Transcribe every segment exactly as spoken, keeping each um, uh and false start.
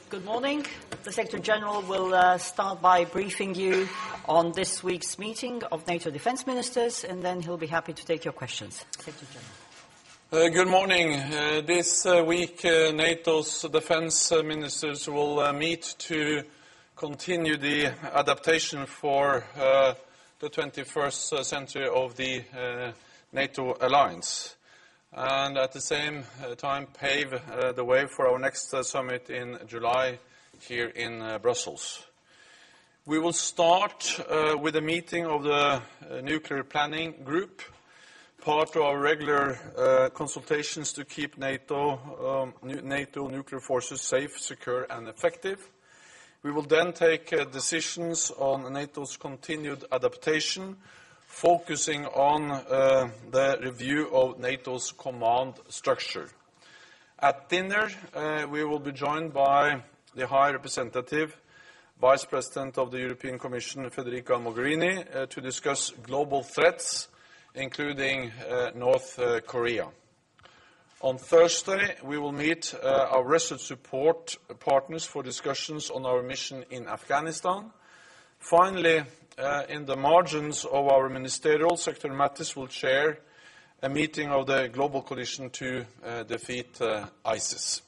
Good morning. The Secretary General will uh, start by briefing you on this week's meeting of NATO Defence Ministers, and then he'll be happy to take your questions. Secretary General. Uh, good morning. Uh, this uh, week, uh, NATO's defence uh, ministers will uh, meet to continue the adaptation for uh, the twenty-first century of the uh, NATO alliance, and at the same uh, time pave uh, the way for our next uh, summit in July here in uh, Brussels. We will start uh, with a meeting of the uh, Nuclear Planning Group, part of our regular uh, consultations to keep NATO, um, NATO nuclear forces safe, secure and effective. We will then take uh, decisions on NATO's continued adaptation, focusing on uh, the review of NATO's command structure. At dinner, uh, we will be joined by the High Representative, Vice President of the European Commission, Federica Mogherini, uh, to discuss global threats, including uh, North uh, Korea. On Thursday, we will meet uh, our research support partners for discussions on our mission in Afghanistan. Finally, uh, in the margins of our ministerial, Secretary Mattis will chair a meeting of the Global Coalition to uh, defeat uh, ISIS.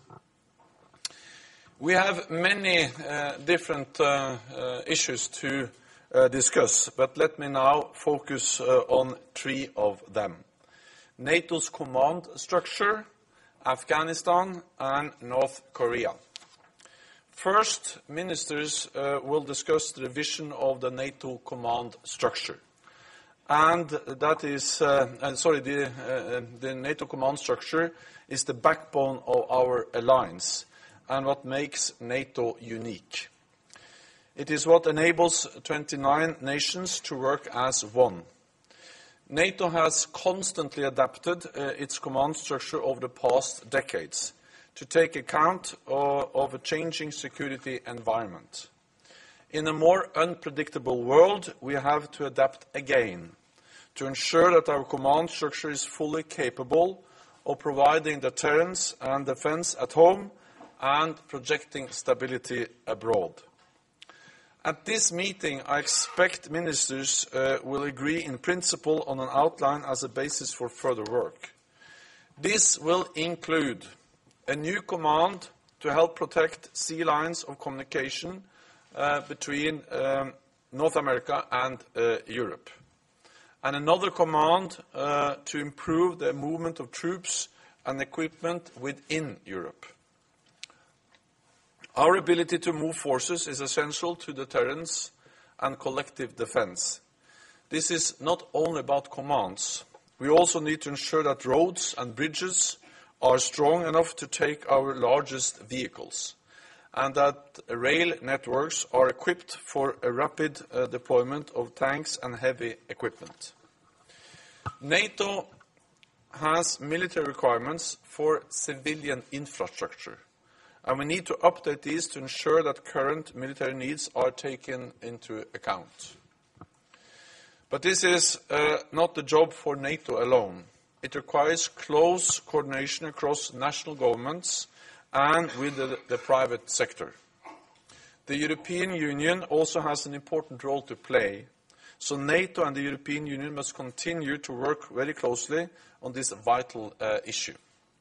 We have many uh, different uh, uh, issues to uh, discuss, but let me now focus uh, on three of them: NATO's command structure, Afghanistan, and North Korea. First, ministers uh, will discuss the revision of the NATO command structure. And that is, uh, uh, sorry, the, uh, the NATO command structure is the backbone of our alliance and what makes NATO unique. It is what enables twenty-nine nations to work as one. NATO has constantly adapted uh, its command structure over the past decades to take account uh, of a changing security environment. In a more unpredictable world, we have to adapt again to ensure that our command structure is fully capable of providing deterrence and defense at home and projecting stability abroad. At this meeting, I expect ministers uh, will agree in principle on an outline as a basis for further work. This will include a new command to help protect sea lines of communication uh, between um, North America and uh, Europe, and another command uh, to improve the movement of troops and equipment within Europe. Our ability to move forces is essential to deterrence and collective defense. This is not only about commands. We also need to ensure that roads and bridges are strong enough to take our largest vehicles, and that rail networks are equipped for a rapid uh, deployment of tanks and heavy equipment. NATO has military requirements for civilian infrastructure, and we need to update these to ensure that current military needs are taken into account. But this is uh, not the job for NATO alone. It requires close coordination across national governments and with the, the private sector. The European Union also has an important role to play, so NATO and the European Union must continue to work very closely on this vital uh, issue.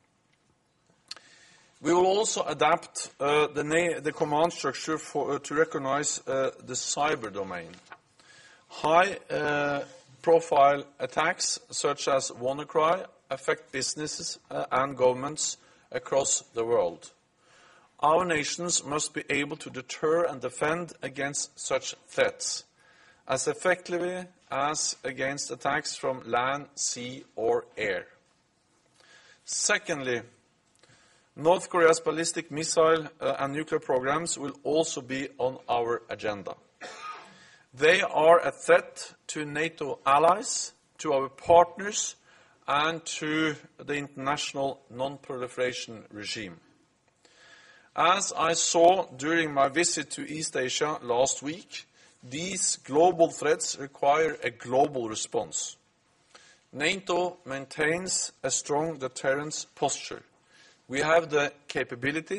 We will also adapt uh, the, na the command structure for, uh, to recognize uh, the cyber domain. High uh, profile attacks such as WannaCry affect businesses uh, and governments across the world. Our nations must be able to deter and defend against such threats as effectively as against attacks from land, sea or air. Secondly, North Korea's ballistic missile uh, and nuclear programs will also be on our agenda. They are a threat to NATO allies, to our partners, and to the international non-proliferation regime. As I saw during my visit to East Asia last week, these global threats require a global response. NATO maintains a strong deterrence posture. We have the capabilities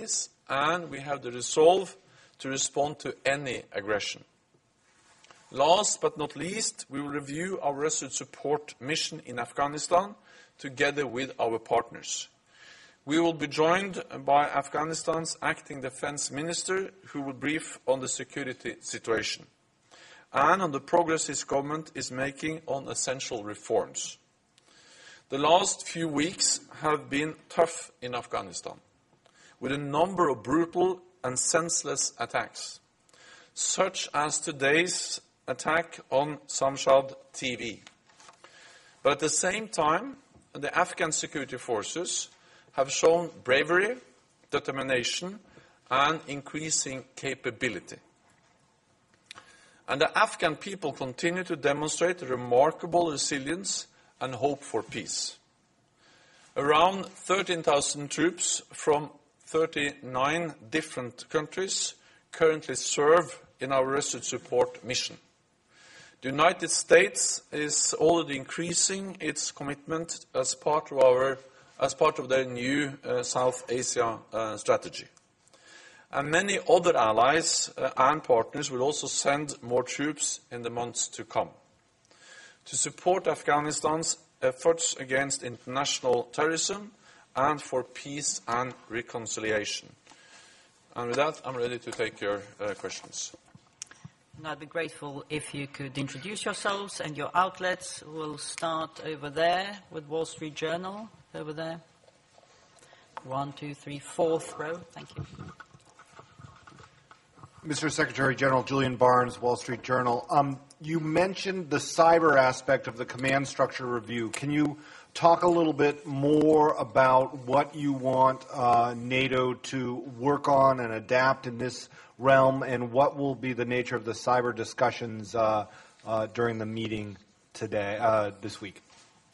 and we have the resolve to respond to any aggression. Last but not least, we will review our resolute support mission in Afghanistan together with our partners. We will be joined by Afghanistan's acting defense minister, who will brief on the security situation and on the progress his government is making on essential reforms. The last few weeks have been tough in Afghanistan, with a number of brutal and senseless attacks, such as today's attack on Samshad T V. But at the same time, the Afghan security forces have shown bravery, determination, and increasing capability. And the Afghan people continue to demonstrate remarkable resilience and hope for peace. Around thirteen thousand troops from thirty-nine different countries currently serve in our resolute support mission. The United States is already increasing its commitment as part of our, as part of their new uh, South Asia uh, strategy. And many other allies uh, and partners will also send more troops in the months to come to support Afghanistan's efforts against international terrorism and for peace and reconciliation. And with that, I'm ready to take your uh, questions. And I'd be grateful if you could introduce yourselves and your outlets. We'll start over there with Wall Street Journal, over there. One, two, three, fourth row. Thank you. Mister Secretary General, Julian Barnes, Wall Street Journal. Um, you mentioned the cyber aspect of the command structure review. Can you talk a little bit more about what you want uh, NATO to work on and adapt in this realm, and what will be the nature of the cyber discussions uh, uh, during the meeting today, uh, this week?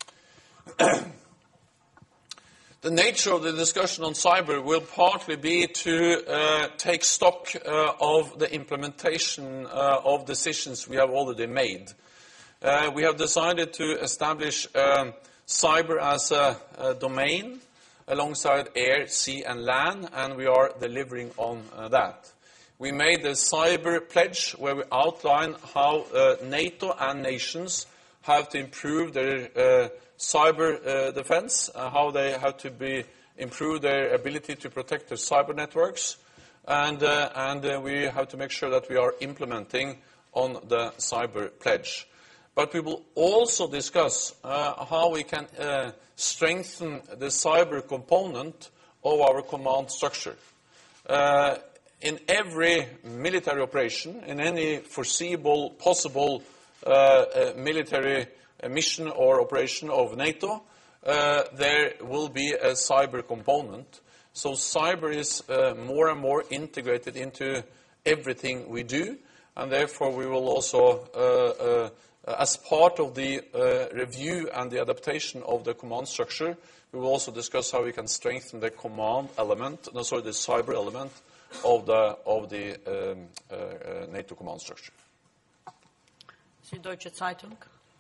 The nature of the discussion on cyber will partly be to uh, take stock uh, of the implementation uh, of decisions we have already made. Uh, we have decided to establish um, cyber as a, a domain alongside air, sea and land, and we are delivering on uh, that. We made a cyber pledge where we outline how uh, NATO and nations have to improve their uh, cyber uh, defense, uh, how they have to be improve their ability to protect their cyber networks, and, uh, and uh, we have to make sure that we are implementing on the cyber pledge. But we will also discuss uh, how we can uh, strengthen the cyber component of our command structure. Uh, in every military operation, in any foreseeable, possible uh, uh, military uh, mission or operation of NATO, uh, there will be a cyber component. So cyber is uh, more and more integrated into everything we do, and therefore we will also, uh, uh, as part of the uh, review and the adaptation of the command structure, we will also discuss how we can strengthen the command element, no, sorry, the cyber element of the of the um, uh, uh, NATO command structure. Süddeutsche Zeitung.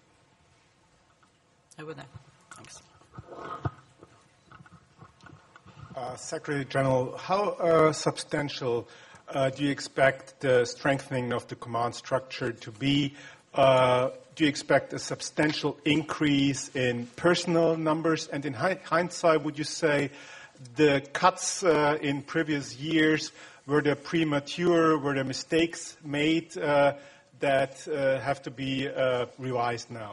Over there. Thanks. Uh, Secretary General, how uh, substantial uh, do you expect the strengthening of the command structure to be? Uh, do you expect a substantial increase in personnel numbers? And in hi- hindsight, would you say the cuts uh, in previous years, were there premature, were there mistakes made uh, that uh, have to be uh, revised now?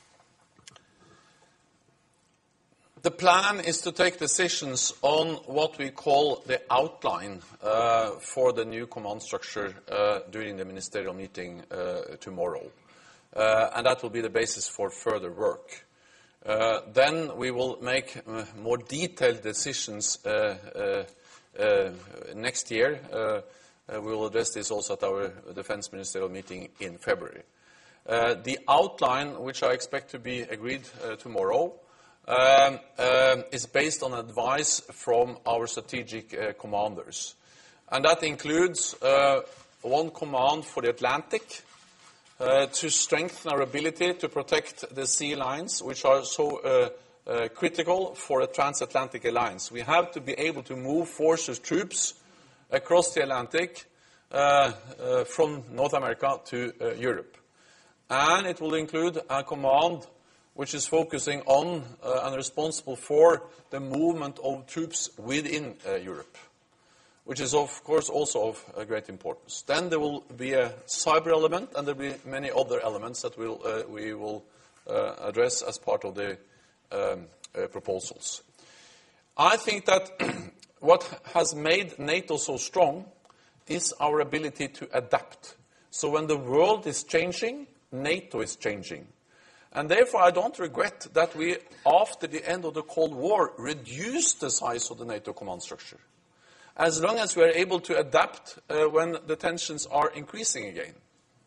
The plan is to take decisions on what we call the outline uh, for the new command structure uh, during the ministerial meeting uh, tomorrow. Uh, and that will be the basis for further work. Uh, then we will make uh, more detailed decisions uh, uh, uh, next year. Uh, uh, we will address this also at our defense ministerial meeting in February. Uh, the outline, which I expect to be agreed uh, tomorrow, um, uh, is based on advice from our strategic uh, commanders. And that includes uh, one command for the Atlantic, Uh, to strengthen our ability to protect the sea lines, which are so uh, uh, critical for a transatlantic alliance. We have to be able to move forces, troops, across the Atlantic uh, uh, from North America to uh, Europe. And it will include a command which is focusing on uh, and responsible for the movement of troops within uh, Europe, which is, of course, also of uh, great importance. Then there will be a cyber element, and there will be many other elements that we'll, uh, we will uh, address as part of the um, uh, proposals. I think that what has made NATO so strong is our ability to adapt. So when the world is changing, NATO is changing. And therefore, I don't regret that we, after the end of the Cold War, reduced the size of the NATO command structure, as long as we are able to adapt uh, when the tensions are increasing again.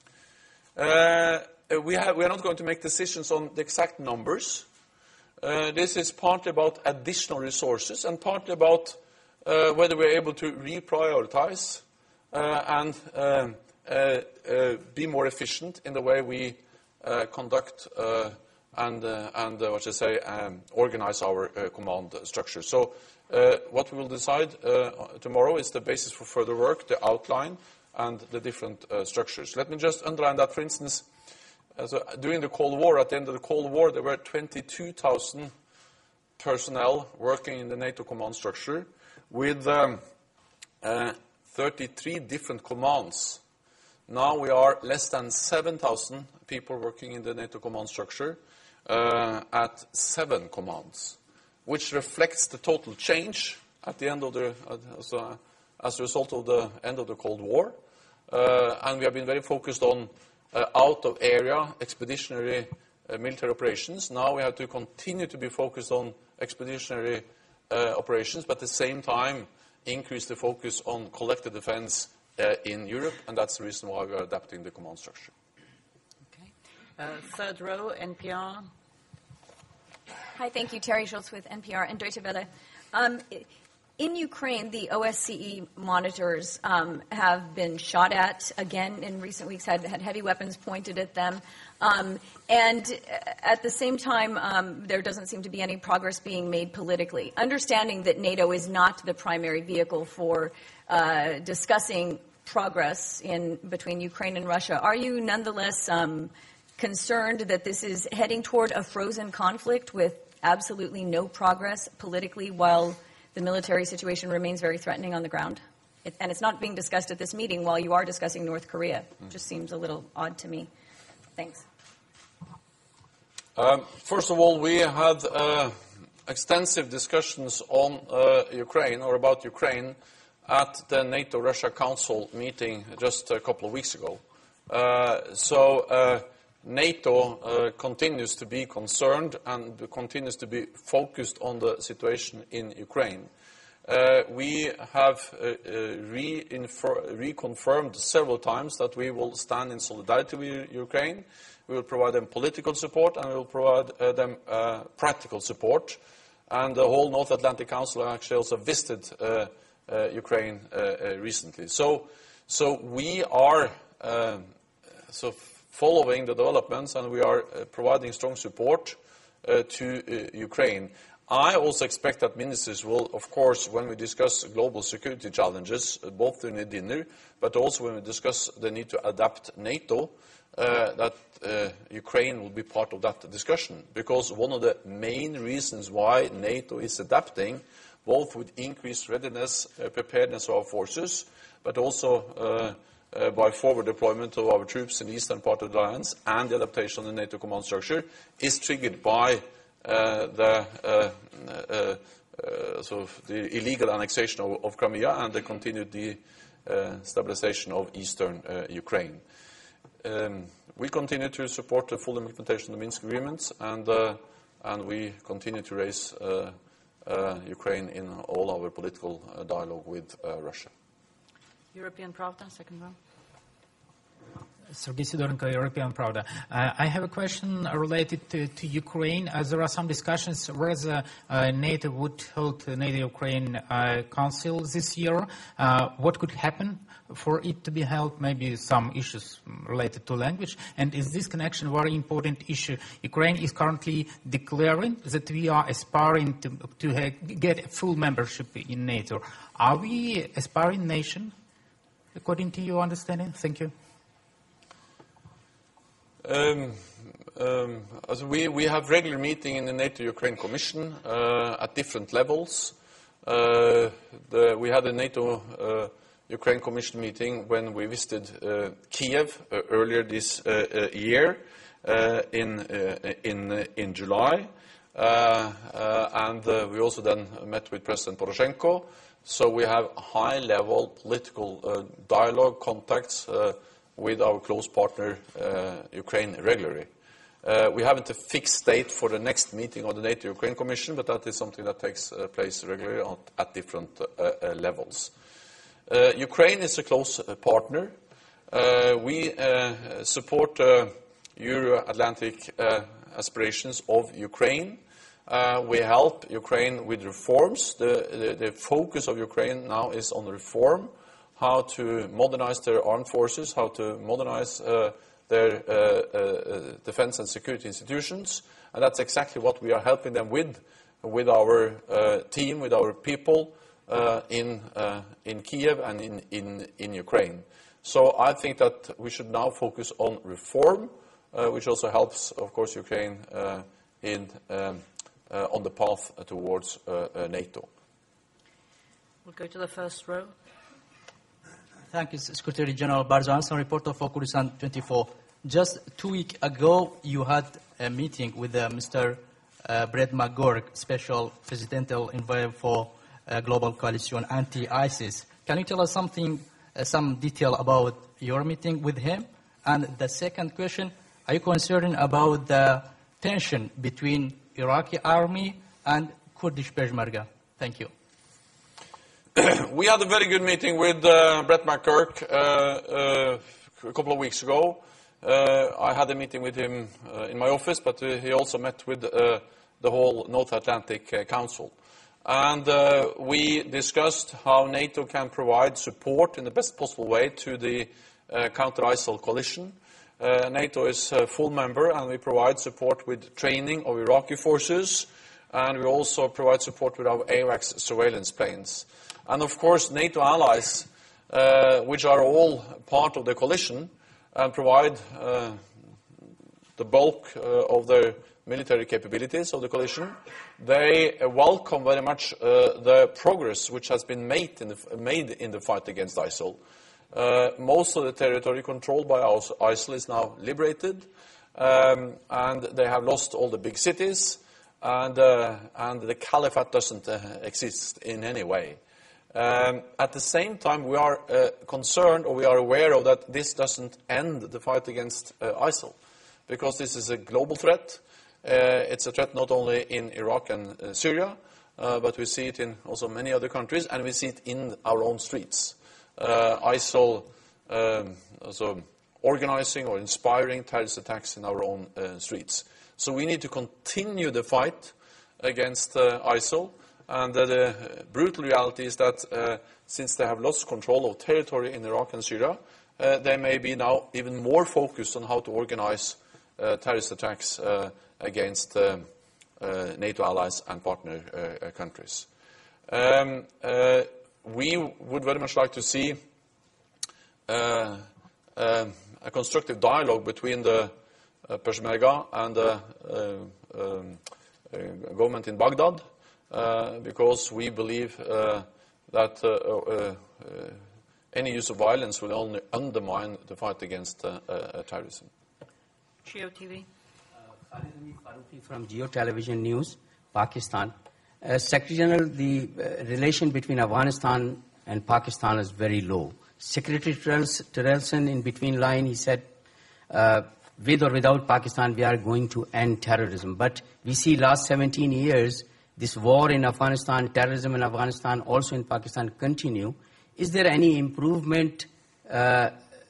Uh, we, have, we are not going to make decisions on the exact numbers. Uh, this is partly about additional resources and partly about uh, whether we are able to reprioritize uh, and uh, uh, uh, be more efficient in the way we uh, conduct uh, and, uh, and uh, what you say, um, organize our uh, command structure. So uh, what we will decide uh, tomorrow is the basis for further work, the outline, and the different uh, structures. Let me just underline that, for instance, uh, so during the Cold War, at the end of the Cold War, there were twenty-two thousand personnel working in the NATO command structure with um, uh, thirty-three different commands. Now we are less than seven thousand people working in the NATO command structure uh, at seven commands, which reflects the total change at the end of the, uh, as, a, as a result of the end of the Cold War. Uh, and we have been very focused on uh, out-of-area expeditionary uh, military operations. Now we have to continue to be focused on expeditionary uh, operations, but at the same time increase the focus on collective defense uh, in Europe, and that's the reason why we are adapting the command structure. Okay. Uh, third row, N P R. Hi, thank you. Terry Schultz with N P R and Deutsche Welle. Um, in Ukraine, the O S C E monitors um, have been shot at again in recent weeks, had, had heavy weapons pointed at them. Um, and at the same time, um, there doesn't seem to be any progress being made politically. Understanding that NATO is not the primary vehicle for uh, discussing progress in between Ukraine and Russia, are you nonetheless um, concerned that this is heading toward a frozen conflict with absolutely no progress politically while the military situation remains very threatening on the ground? It, and it's not being discussed at this meeting while you are discussing North Korea. It just seems a little odd to me. Thanks. Um, first of all, we had uh, extensive discussions on uh, Ukraine, or about Ukraine, at the NATO-Russia Council meeting just a couple of weeks ago. Uh, so uh, NATO uh, continues to be concerned and continues to be focused on the situation in Ukraine. Uh, we have uh, uh, reconfirmed several times that we will stand in solidarity with Ukraine. We will provide them political support, and we will provide uh, them uh, practical support. And the whole North Atlantic Council actually also visited uh, uh, Ukraine uh, uh, recently. So, so we are uh, so following the developments, and we are uh, providing strong support uh, to uh, Ukraine. I also expect that ministers will, of course, when we discuss global security challenges, uh, both during the dinner, but also when we discuss the need to adapt NATO, uh, that uh, Ukraine will be part of that discussion. Because one of the main reasons why NATO is adapting, both with increased readiness, uh, preparedness of our forces, but also uh, Uh, by forward deployment of our troops in the eastern part of the alliance and the adaptation of the NATO command structure, is triggered by uh, the, uh, uh, uh, sort of the illegal annexation of, of Crimea and the continued destabilization uh, of eastern uh, Ukraine. Um, we continue to support the full implementation of the Minsk agreements, and, uh, and we continue to raise uh, uh, Ukraine in all our political uh, dialogue with uh, Russia. European Pravda, second row. Sergei Sidorenko, European Pravda. Uh, I have a question related to, to Ukraine. As there are some discussions whether uh, NATO would hold the NATO-Ukraine uh, Council this year. Uh, what could happen for it to be held? Maybe some issues related to language. And is this connection a very important issue? Ukraine is currently declaring that we are aspiring to, to ha- get full membership in NATO. Are we aspiring nation, according to your understanding? Thank you. Um, um, as we, we have regular meeting in the NATO-Ukraine Commission uh, at different levels. Uh, the, we had a NATO-Ukraine uh, Commission meeting when we visited uh, Kiev uh, earlier this uh, uh, year uh, in, uh, in, uh, in July. Uh, uh, and uh, we also then met with President Poroshenko. So we have high-level political uh, dialogue, contacts uh, with our close partner, uh, Ukraine, regularly. Uh, we haven't a fixed date for the next meeting of the NATO-Ukraine Commission, but that is something that takes uh, place regularly on, at different uh, uh, levels. Uh, Ukraine is a close uh, partner. Uh, we uh, support uh, Euro-Atlantic uh, aspirations of Ukraine. Uh, we help Ukraine with reforms. The, the, the focus of Ukraine now is on reform, how to modernize their armed forces, how to modernize uh, their uh, uh, defense and security institutions. And that's exactly what we are helping them with, with our uh, team, with our people uh, in, uh, in Kiev and in, in, in Ukraine. So I think that we should now focus on reform, uh, which also helps, of course, Ukraine uh, in, um, uh, on the path towards uh, uh, NATO. We'll go to the first row. Thank you, Secretary General Barzanson, reporter for Kurdistan twenty-four. Just two weeks ago, you had a meeting with uh, Mister Uh, Brett McGurk, Special Presidential Envoy for uh, Global Coalition Anti-ISIS. Can you tell us something, uh, some detail about your meeting with him? And the second question, are you concerned about the tension between Iraqi army and Kurdish Peshmerga? Thank you. We had a very good meeting with uh, Brett McGurk uh, uh, a couple of weeks ago. Uh, I had a meeting with him uh, in my office, but uh, he also met with uh, the whole North Atlantic uh, Council. And uh, we discussed how NATO can provide support in the best possible way to the uh, counter-ISIL coalition. Uh, NATO is a full member, and we provide support with training of Iraqi forces, and we also provide support with our AWACS surveillance planes. And of course, NATO allies, uh, which are all part of the coalition, and provide uh, the bulk uh, of their military capabilities of the coalition, they uh, welcome very much uh, the progress which has been made in the, made in the fight against ISIL. Uh, most of the territory controlled by ISIL is now liberated, um, and they have lost all the big cities, and, uh, and the caliphate doesn't uh, exist in any way. Um, at the same time, we are uh, concerned, or we are aware of that this doesn't end the fight against uh, ISIL, because this is a global threat. Uh, it's a threat not only in Iraq and uh, Syria, uh, but we see it in also many other countries, and we see it in our own streets. Uh, ISIL um, also organizing or inspiring terrorist attacks in our own uh, streets. So we need to continue the fight against uh, ISIL. And uh, the brutal reality is that uh, since they have lost control of territory in Iraq and Syria, uh, they may be now even more focused on how to organize uh, terrorist attacks uh, against uh, uh, NATO allies and partner uh, countries. Um, uh, we would very much like to see uh, uh, a constructive dialogue between the uh, Peshmerga and the uh, um, uh, government in Baghdad. Uh, because we believe uh, that uh, uh, uh, any use of violence will only undermine the fight against uh, uh, terrorism. Geo T V. Uh, Faruqi from Geo Television News, Pakistan. Uh, Secretary General, the uh, relation between Afghanistan and Pakistan is very low. Secretary Terrelson, in between line, he said, uh, with or without Pakistan, we are going to end terrorism. But we see last seventeen years, this war in Afghanistan, terrorism in Afghanistan, also in Pakistan continue. Is there any improvement uh,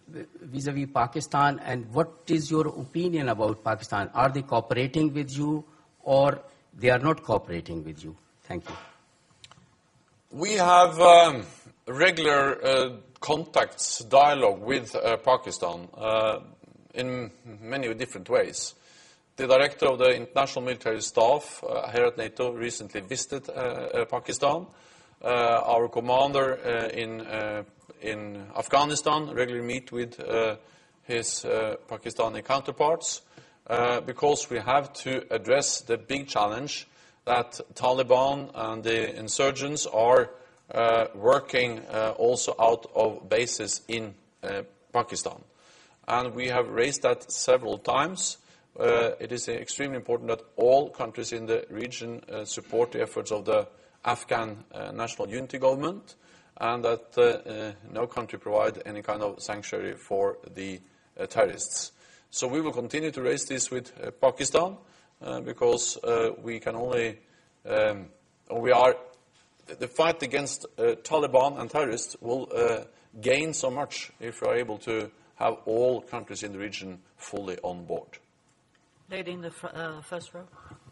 vis-a-vis Pakistan, and what is your opinion about Pakistan? Are they cooperating with you, or they are not cooperating with you? Thank you. We have um, regular uh, contacts, dialogue with uh, Pakistan uh, in many different ways. The director of the International Military Staff uh, here at NATO recently visited uh, uh, Pakistan. Uh, our commander uh, in, uh, in Afghanistan regularly meet with uh, his uh, Pakistani counterparts uh, because we have to address the big challenge that Taliban and the insurgents are uh, working uh, also out of bases in uh, Pakistan. And we have raised that several times. Uh, it is extremely important that all countries in the region uh, support the efforts of the Afghan uh, National Unity Government, and that uh, uh, no country provide any kind of sanctuary for the uh, terrorists. So we will continue to raise this with uh, Pakistan, uh, because uh, we can only, um, we are, the fight against uh, Taliban and terrorists will uh, gain so much if we are able to have all countries in the region fully on board. Lady in the fr- uh, first row.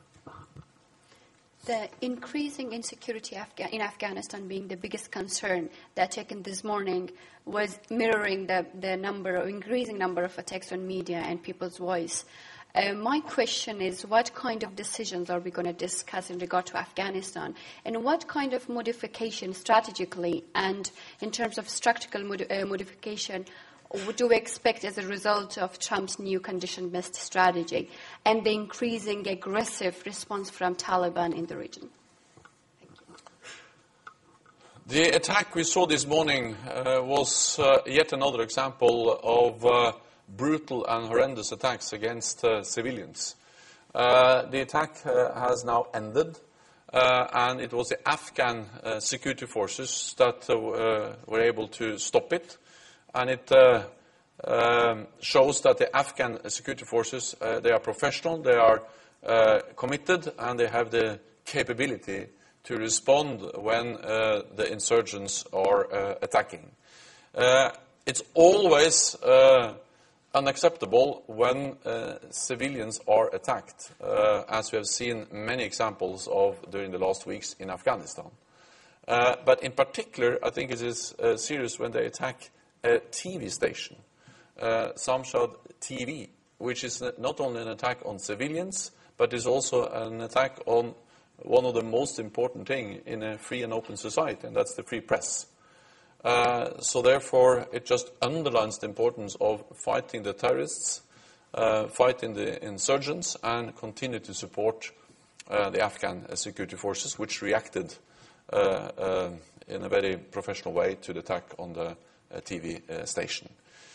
The increasing insecurity Afga- in Afghanistan being the biggest concern that taken this morning was mirroring the, the number, increasing number of attacks on media and people's voice. Uh, my question is, what kind of decisions are we going to discuss in regard to Afghanistan, and what kind of modification strategically and in terms of structural mod- uh, modification what do we expect as a result of Trump's new condition-based strategy and the increasing aggressive response from Taliban in the region? Thank you. The attack we saw this morning uh, was uh, yet another example of uh, brutal and horrendous attacks against uh, civilians. Uh, the attack uh, has now ended, uh, and it was the Afghan uh, security forces that uh, uh, were able to stop it. And it uh, um, shows that the Afghan security forces, uh, they are professional, they are uh, committed, and they have the capability to respond when uh, the insurgents are uh, attacking. Uh, it's always uh, unacceptable when uh, civilians are attacked, uh, as we have seen many examples of during the last weeks in Afghanistan. Uh, but in particular, I think it is uh, serious when they attack a T V station, uh, Samshad T V, which is not only an attack on civilians, but is also an attack on one of the most important things in a free and open society, and that's the free press. Uh, so therefore, it just underlines the importance of fighting the terrorists, uh, fighting the insurgents, and continue to support uh, the Afghan uh, security forces, which reacted uh, uh, in a very professional way to the attack on the uh, T V uh, station.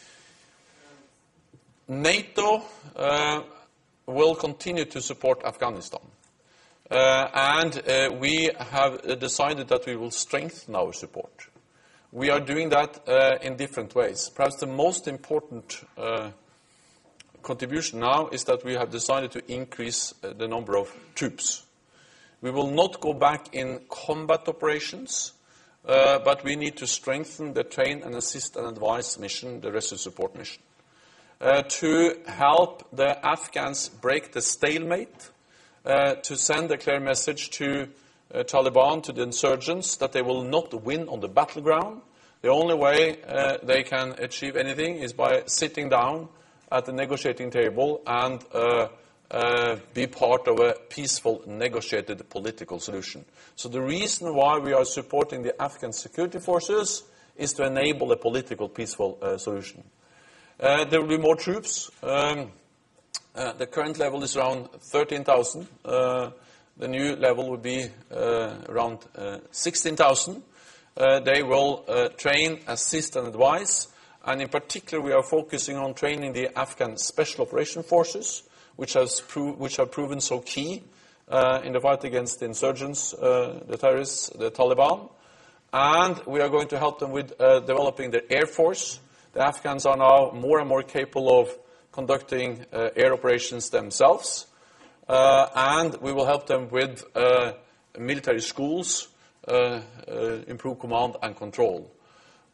NATO uh, will continue to support Afghanistan. Uh, and uh, we have decided that we will strengthen our support. We are doing that uh, in different ways. Perhaps the most important uh, contribution now is that we have decided to increase uh, the number of troops. We will not go back in combat operations, uh, but we need to strengthen the train and assist and advise mission, the rescue support mission, uh, to help the Afghans break the stalemate, uh, to send a clear message to uh, Taliban, to the insurgents, that they will not win on the battleground. The only way uh, they can achieve anything is by sitting down at the negotiating table and uh, uh, be part of a peaceful, negotiated political solution. So the reason why we are supporting the Afghan security forces is to enable a political, peaceful uh, solution. Uh, there will be more troops. Um, uh, the current level is around thirteen thousand. Uh, the new level will be uh, around uh, sixteen thousand. Uh, they will uh, train, assist and advise. And in particular, we are focusing on training the Afghan Special Operation Forces, which, has pro- which have proven so key uh, in the fight against the insurgents, uh, the terrorists, the Taliban. And we are going to help them with uh, developing their air force. The Afghans are now more and more capable of conducting uh, air operations themselves. Uh, and we will help them with uh, military schools, uh, uh, improve command and control.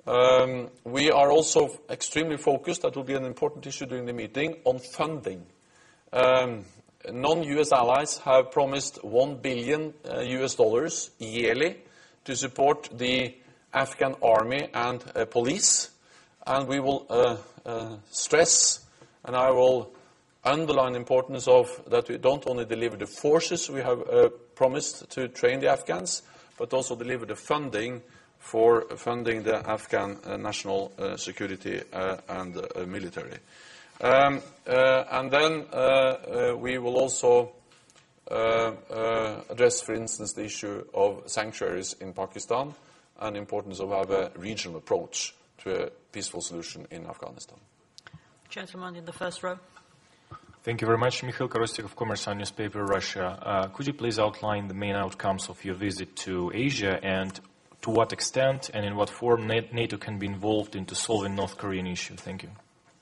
um, we are also extremely focused, that will be an important issue during the meeting, on funding. Um, non-U S allies have promised one billion uh, U S dollars yearly to support the Afghan army and uh, police, and we will uh, uh, stress, and I will underline the importance of that we don't only deliver the forces we have uh, promised to train the Afghans, but also deliver the funding for funding the Afghan uh, national uh, security uh, and uh, military. Um, uh, and then uh, uh, we will also uh, uh, address, for instance, the issue of sanctuaries in Pakistan and the importance of having a regional approach to a peaceful solution in Afghanistan. Gentleman in the first row. Thank you very much. Mikhail Korostikov, Kommersant newspaper, Russia. Uh, could you please outline the main outcomes of your visit to Asia and to what extent and in what form NATO can be involved into solving North Korean issue? Thank you.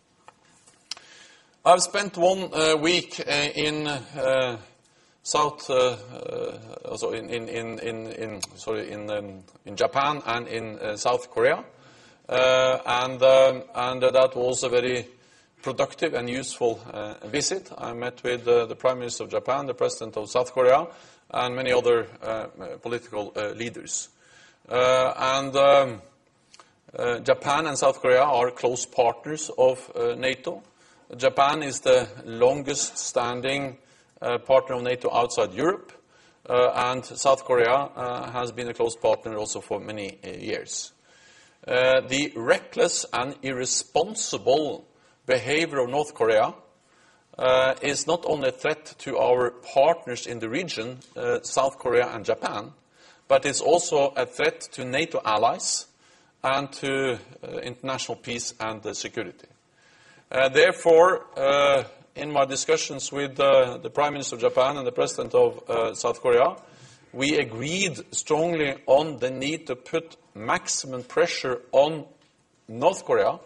I've spent one uh, week uh, in uh, South, uh, uh, also in in in in, in sorry in um, in Japan and in uh, South Korea, uh, and um, and uh, that was a very productive and useful uh, visit. I met with uh, the Prime Minister of Japan, the President of South Korea, and many other uh, political uh, leaders. Uh, and um, uh, Japan and South Korea are close partners of uh, NATO. Japan is the longest-standing uh, partner of NATO outside Europe, uh, and South Korea uh, has been a close partner also for many uh, years. Uh, the reckless and irresponsible behavior of North Korea uh, is not only a threat to our partners in the region, uh, South Korea and Japan, but it's also a threat to NATO allies and to uh, international peace and uh, security. Uh, therefore, uh, in my discussions with uh, the Prime Minister of Japan and the President of uh, South Korea, we agreed strongly on the need to put maximum pressure on North Korea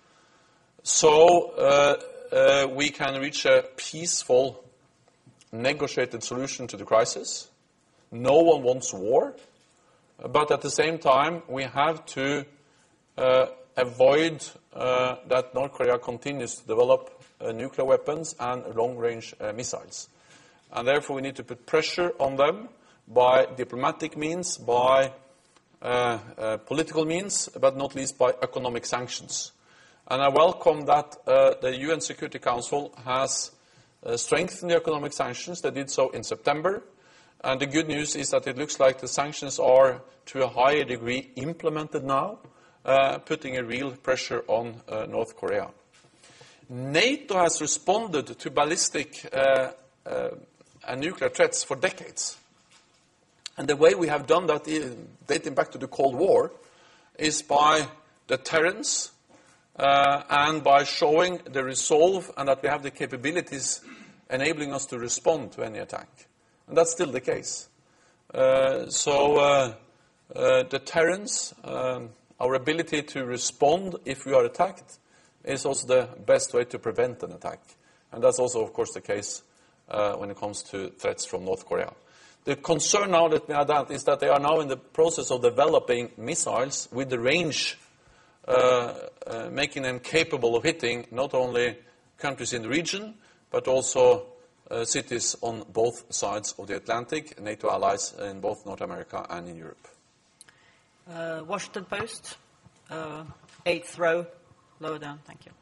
so uh, uh, we can reach a peaceful, negotiated solution to the crisis. No one wants war, but at the same time, we have to uh, avoid uh, that North Korea continues to develop uh, nuclear weapons and long-range uh, missiles. And therefore, we need to put pressure on them by diplomatic means, by uh, uh, political means, but not least by economic sanctions. And I welcome that uh, the U N Security Council has uh, strengthened the economic sanctions. They did so in September. And the good news is that it looks like the sanctions are, to a higher degree, implemented now, uh, putting a real pressure on uh, North Korea. NATO has responded to ballistic uh, uh, and nuclear threats for decades. And the way we have done that, dating back to the Cold War, is by deterrence uh, and by showing the resolve and that we have the capabilities enabling us to respond to any attack. And that's still the case. Uh, so uh, uh, deterrence, um, our ability to respond if we are attacked, is also the best way to prevent an attack. And that's also, of course, the case uh, when it comes to threats from North Korea. The concern now that we have that is that they are now in the process of developing missiles with the range, uh, uh, making them capable of hitting not only countries in the region, but also uh, cities on both sides of the Atlantic, NATO allies in both North America and in Europe. Uh, Washington Post, uh, eighth row, lower down. Thank you.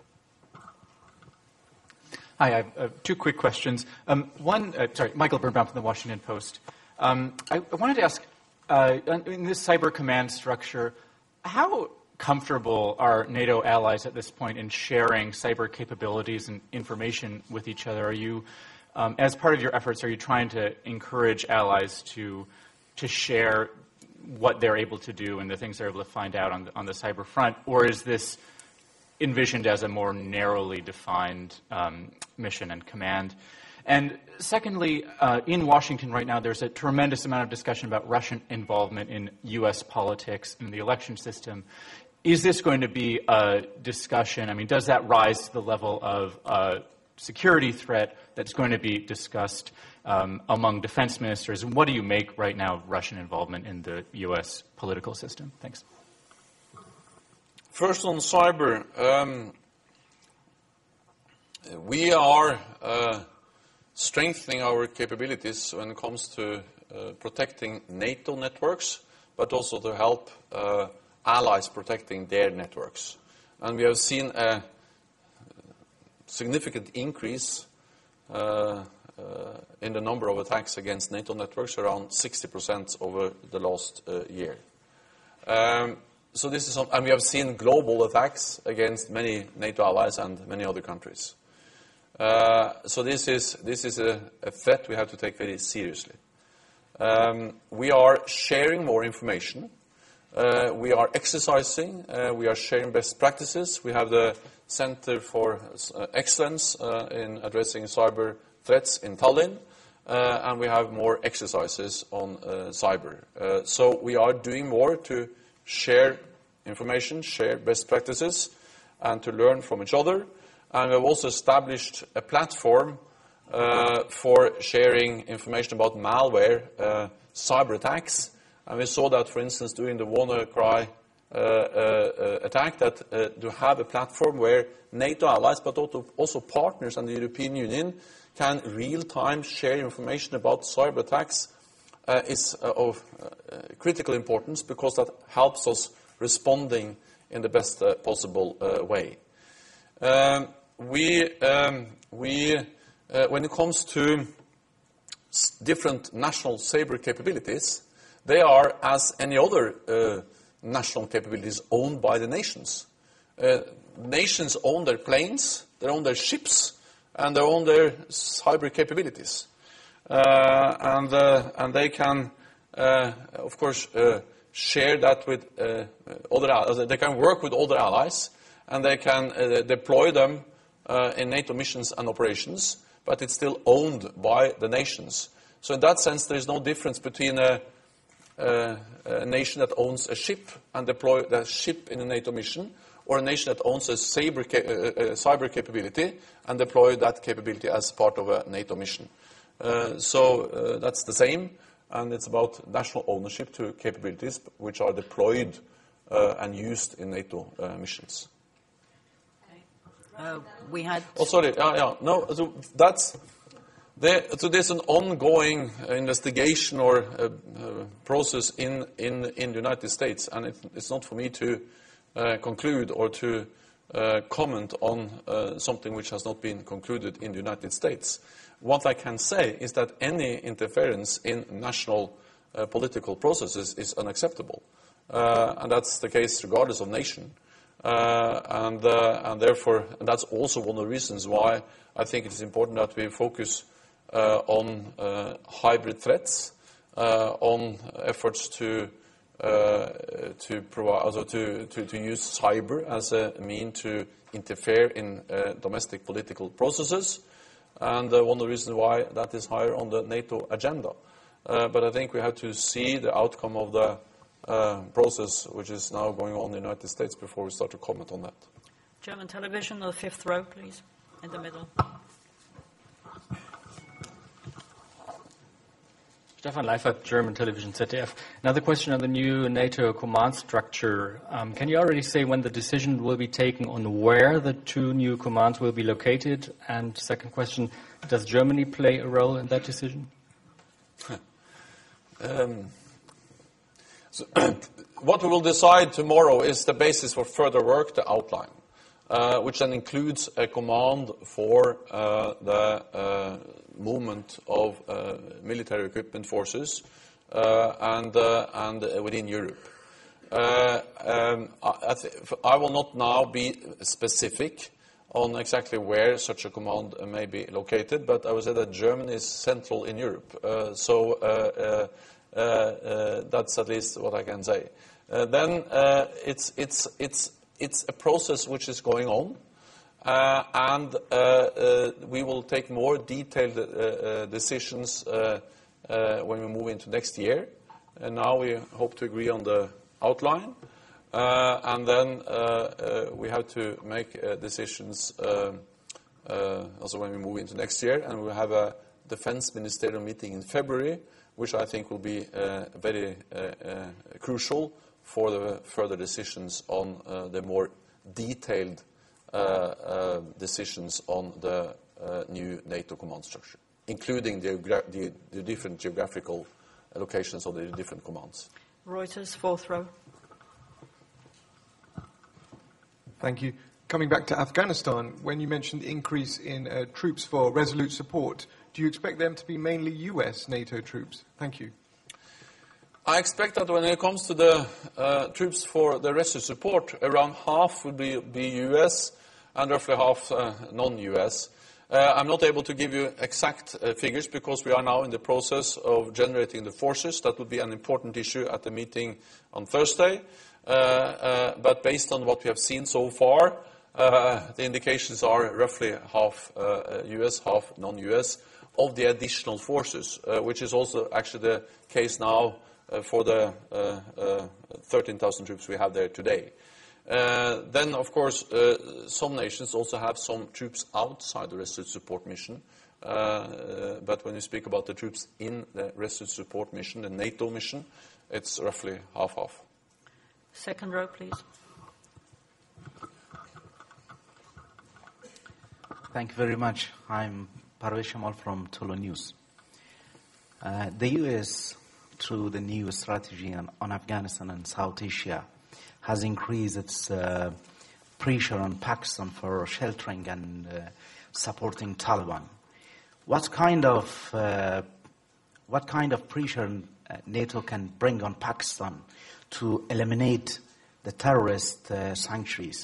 Hi, I have uh, two quick questions. Um, one, uh, sorry, Michael Birnbaum from the Washington Post. Um, I, I wanted to ask, uh, in this cyber command structure, how comfortable are NATO allies at this point in sharing cyber capabilities and information with each other? Are you, um, as part of your efforts, are you trying to encourage allies to to share what they're able to do and the things they're able to find out on the, on the cyber front, or is this envisioned as a more narrowly defined um, mission and command? And secondly, uh, in Washington right now, there's a tremendous amount of discussion about Russian involvement in U S politics and the election system. Is this going to be a discussion? I mean, does that rise to the level of a security threat that's going to be discussed um, among defense ministers? And what do you make right now of Russian involvement in the U S political system? Thanks. First on cyber, um, we are uh, strengthening our capabilities when it comes to uh, protecting NATO networks, but also to help uh, allies protecting their networks. And we have seen a significant increase uh, uh, in the number of attacks against NATO networks, around sixty percent over the last uh, year. Um, so this is, some, and we have seen global attacks against many NATO allies and many other countries. Uh, so this is this is a, a threat we have to take very seriously. Um, we are sharing more information. Uh, we are exercising. Uh, we are sharing best practices. We have the Center for uh, Excellence uh, in addressing cyber threats in Tallinn, uh, and we have more exercises on uh, cyber. Uh, so we are doing more to share information, share best practices, and to learn from each other. And we have also established a platform uh, for sharing information about malware, uh, cyber attacks. And we saw that, for instance, during the WannaCry uh, uh, attack, that uh, to have a platform where NATO allies, but also, also partners and the European Union can real-time share information about cyber attacks uh, is uh, of uh, critical importance, because that helps us responding in the best uh, possible uh, way. Um, we, um, we uh, when it comes to s- different national cyber capabilities, they are, as any other uh, national capabilities, owned by the nations. Uh, nations own their planes, they own their ships, and they own their cyber capabilities. Uh, and, uh, and they can, uh, of course, uh, share that with uh, other allies. They can work with other allies, and they can uh, deploy them uh, in NATO missions and operations, but it's still owned by the nations. So in that sense, there is no difference between a, a, a nation that owns a ship and deploy the ship in a NATO mission, or a nation that owns a cyber, ca- a cyber capability and deploy that capability as part of a NATO mission. Uh, so uh, that's the same, and it's about national ownership to capabilities which are deployed uh, and used in NATO uh, missions. Uh, we had. Oh, sorry. Yeah, yeah. No, so that's there. So there's an ongoing investigation or uh, uh, process in, in in the United States, and it, it's not for me to uh, conclude or to uh, comment on uh, something which has not been concluded in the United States. What I can say is that any interference in national uh, political processes is unacceptable, uh, and that's the case regardless of nation. Uh, and, uh, and therefore, and that's also one of the reasons why I think it is important that we focus uh, on uh, hybrid threats, uh, on efforts to uh, to provide, also to, to, to use cyber as a mean to interfere in uh, domestic political processes, and uh, one of the reasons why that is higher on the NATO agenda. Uh, but I think we have to see the outcome of the Uh, process which is now going on in the United States before we start to comment on that. German television, the fifth row, please, in the middle. Stefan Leifert, German television, Z D F. Another question on the new NATO command structure. Um, can you already say when the decision will be taken on where the two new commands will be located? And second question, does Germany play a role in that decision? um, So, what we will decide tomorrow is the basis for further work, the outline, uh, which then includes a command for uh, the uh, movement of uh, military equipment forces uh, and uh, and uh, within Europe. Uh, um, I, I, th- I will not now be specific on exactly where such a command uh, may be located, but I would say that Germany is central in Europe. Uh, so. Uh, uh, Uh, uh, that's at least what I can say. Uh, then uh, it's it's it's it's a process which is going on, uh, and uh, uh, we will take more detailed uh, uh, decisions uh, uh, when we move into next year. And now we hope to agree on the outline, uh, and then uh, uh, we have to make uh, decisions uh, uh, also when we move into next year, and we'll have a defense ministerial meeting in February, which I think will be uh, very uh, uh, crucial for the further decisions on uh, the more detailed uh, uh, decisions on the uh, new NATO command structure, including the, the, the different geographical locations of the different commands. Reuters, fourth row. Thank you. Coming back to Afghanistan, when you mentioned the increase in uh, troops for Resolute support, do you expect them to be mainly U S NATO troops? Thank you. I expect that when it comes to the uh, troops for the Resolute support, around half would be, be U S and roughly half uh, non-U S. Uh, I'm not able to give you exact uh, figures because we are now in the process of generating the forces. That would be an important issue at the meeting on Thursday. Uh, uh, but based on what we have seen so far, uh, the indications are roughly half uh, U S, half non-U S of the additional forces, uh, which is also actually the case now uh, for the uh, uh, thirteen thousand troops we have there today. Uh, then, of course, uh, some nations also have some troops outside the Resolute support mission. Uh, uh, but when you speak about the troops in the Resolute support mission, the NATO mission, it's roughly half-half. Second row, please. Thank you very much. I'm Parvesh Amal from Tolo News. Uh, the U S, through the new strategy on, on Afghanistan and South Asia, has increased its uh, pressure on Pakistan for sheltering and uh, supporting Taliban. What kind of uh, what kind of pressure uh, NATO can bring on Pakistan to eliminate the terrorist uh, sanctuaries?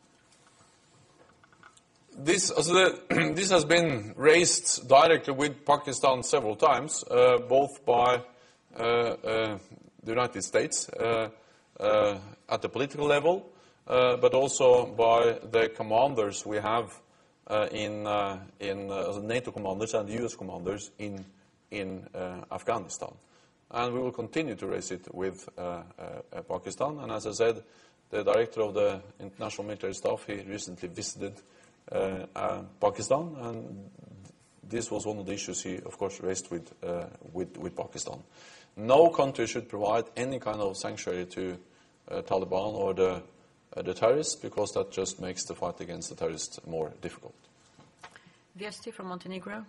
This, also the, this has been raised directly with Pakistan several times, uh, both by uh, uh, the United States uh, uh, at the political level, uh, but also by the commanders we have uh, in, uh, in uh, NATO commanders and U S commanders in, in uh, Afghanistan. And we will continue to raise it with uh, uh, Pakistan. And as I said, the director of the International Military Staff, he recently visited uh, uh, Pakistan, and this was one of the issues he, of course, raised with, uh, with, with Pakistan. No country should provide any kind of sanctuary to uh, Taliban or the, uh, the terrorists, because that just makes the fight against the terrorists more difficult. Viesti from Montenegro.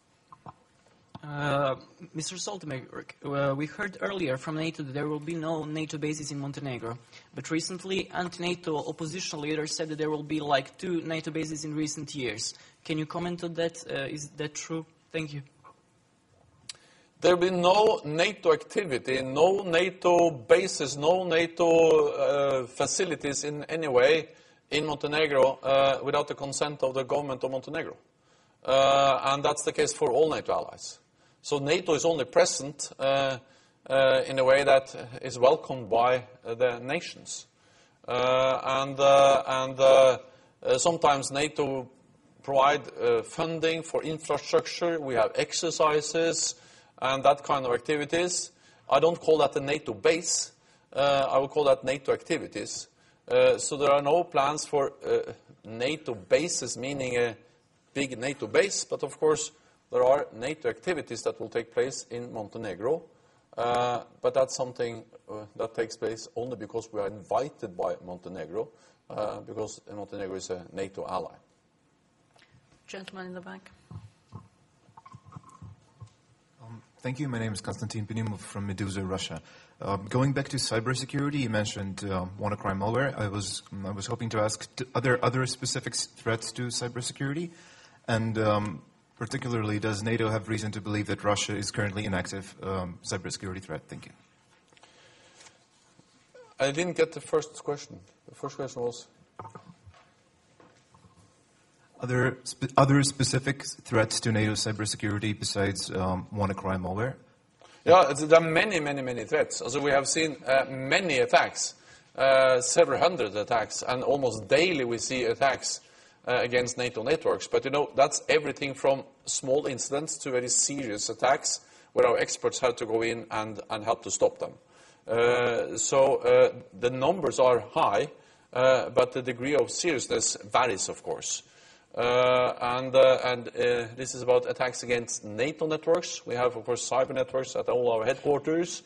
Uh, Mister Stoltenberg, uh, we heard earlier from NATO that there will be no NATO bases in Montenegro. But recently, anti-NATO opposition leaders said that there will be like two NATO bases in recent years. Can you comment on that? Uh, is that true? Thank you. There will be no NATO activity, no NATO bases, no NATO uh, facilities in any way in Montenegro uh, without the consent of the government of Montenegro. Uh, and that's the case for all NATO allies. So NATO is only present uh, uh, in a way that is welcomed by uh, the nations. Uh, and uh, and uh, uh, sometimes NATO provide uh, funding for infrastructure. We have exercises and that kind of activities. I don't call that a NATO base. Uh, I would call that NATO activities. Uh, so there are no plans for uh, NATO bases, meaning a big NATO base, but of course there are NATO activities that will take place in Montenegro, uh, but that's something uh, that takes place only because we are invited by Montenegro, uh, because Montenegro is a NATO ally. Gentleman in the back. Um, thank you. My name is Konstantin Penimov from Meduza, Russia. Uh, going back to cybersecurity, you mentioned uh, WannaCry malware. I was I was hoping to ask, are there other specific threats to cybersecurity? And um, particularly, does NATO have reason to believe that Russia is currently an active um, cybersecurity threat? Thank you. I didn't get the first question. The first question was? Other, spe- other specific threats to NATO cybersecurity besides um, WannaCry malware? Yeah, there are many, many, many threats. Also, we have seen uh, many attacks, uh, several hundred attacks, and almost daily we see attacks Uh, against NATO networks. But, you know, that's everything from small incidents to very serious attacks where our experts have to go in and, and help to stop them. Uh, so uh, the numbers are high, uh, but the degree of seriousness varies, of course. Uh, and uh, and uh, this is about attacks against NATO networks. We have, of course, cyber networks at all our headquarters.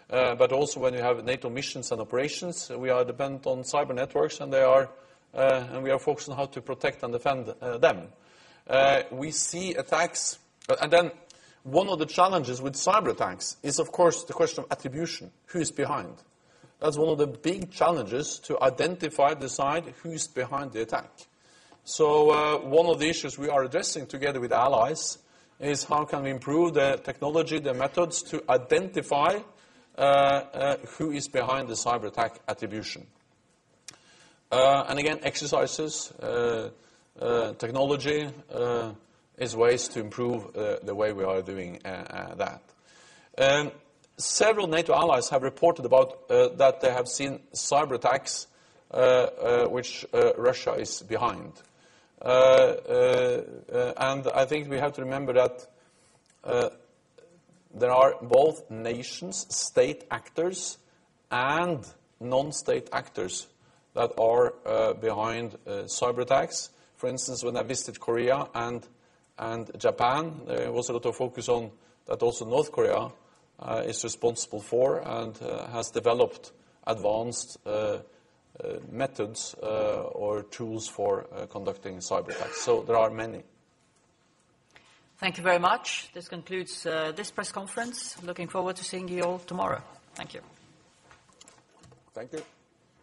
uh, but also when you have NATO missions and operations, we are dependent on cyber networks, and they are, uh, and we are focused on how to protect and defend uh, them. Uh, we see attacks, uh, and then one of the challenges with cyber attacks is, of course, the question of attribution. Who is behind? That's one of the big challenges, to identify, decide who's behind the attack. So uh, one of the issues we are addressing together with allies is how can we improve the technology, the methods to identify uh, uh, who is behind the cyber attack attribution. Uh, and again, exercises, uh, uh, technology uh, is ways to improve uh, the way we are doing uh, uh, that. Um, several NATO allies have reported about uh, that they have seen cyber attacks uh, uh, which uh, Russia is behind. Uh, uh, uh, and I think we have to remember that uh, there are both nations, state actors, and non-state actors that are uh, behind uh, cyber attacks. For instance, when I visited Korea and, and Japan, there was a lot of focus on that also North Korea uh, is responsible for and uh, has developed advanced uh, Uh, methods uh, or tools for uh, conducting cyber attacks. So there are many. Thank you very much. This concludes uh, this press conference. Looking forward to seeing you all tomorrow. Thank you. Thank you.